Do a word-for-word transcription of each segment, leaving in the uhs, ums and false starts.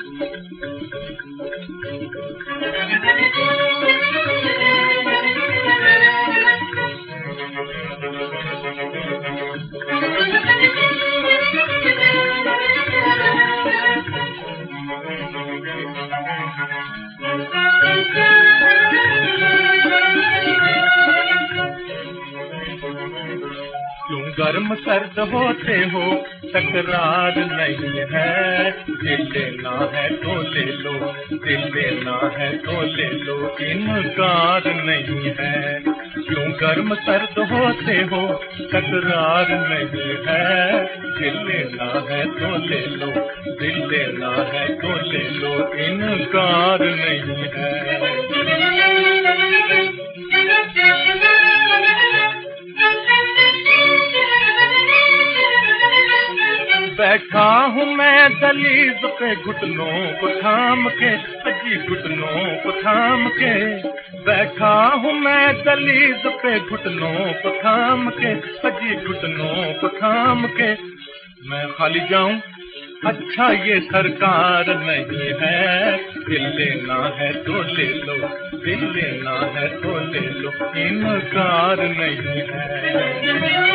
क्यों गर्म सर्द होते हो तकरार नहीं है, दिल लेना है तो ले लो, दिल लेना है तो ले लो, इनकार नहीं है। क्यों गर्म सर्द होते हो तकरार नहीं है, दिल लेना है तो ले लो, दिल लेना है तो ले लो, इनकार नहीं है। बैठा हूँ मैं दलीज पे घुटनों को थाम के, अजी घुटनों को थाम के, बैठा हूँ मैं दलीज पे घुटनों को थाम के, अजी घुटनों को थाम के। मैं खाली जाऊं अच्छा ये सरकार नहीं है, दिल लेना है तो ले लो, दिल लेना है तो ले लो, इनकार नहीं है।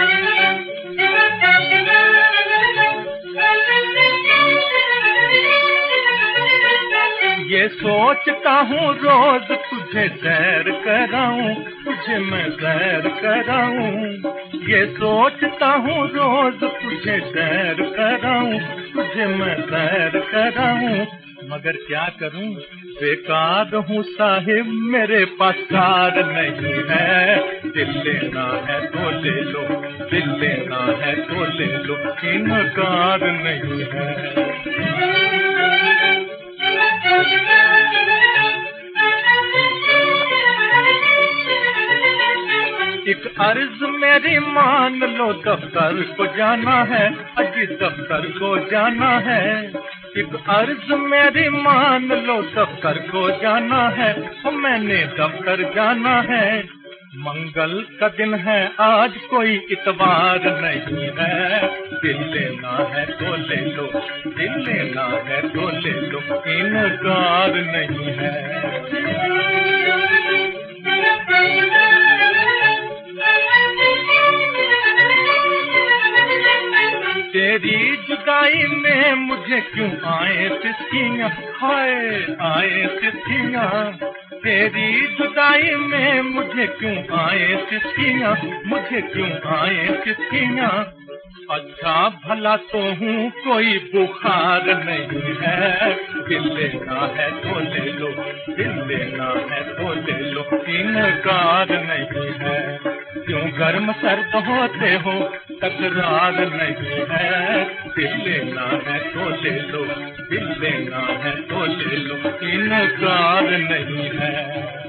ये सोचता हूँ रोज तुझे सैर कराऊं, तुझे मैं सैर कराऊं, ये सोचता हूँ रोज तुझे सैर कराऊं, तुझे मैं सैर कराऊं, मगर क्या करूं बेकार हूँ साहिब, मेरे पास कार नहीं है। दिल लेना है तो ले लो, दिल लेना है तो ले लो, इनकार नहीं है। एक अर्ज मेरी मान लो, दफ्तर को जाना है, अजी दफ्तर को जाना है। एक अर्ज मेरी मान लो, दफ्तर को जाना है, तो मैंने दफ्तर जाना है। मंगल का दिन है आज, कोई इतवार नहीं है, दिल लेना है तो ले लो, दिल लेना है तो ले लो, इनकार नहीं है। तेरी जुदाई में मुझे क्यों आए तिस्कियाँ, हाय आए तिस्कियाँ, तेरी जुदाई में मुझे क्यों आए तिस्कियाँ, मुझे क्यों आए तिस्कियाँ। अच्छा भला तो हूँ कोई बुखार नहीं है, दिल लेना है तो ले लो, दिल लेना है तो ले लो, इनकार नहीं है। क्यों गर्म सर्द होते हो तकरार नहीं है, दिल लेना है तो ले लो, दिल लेना है तो ले लो, इनकार नहीं है।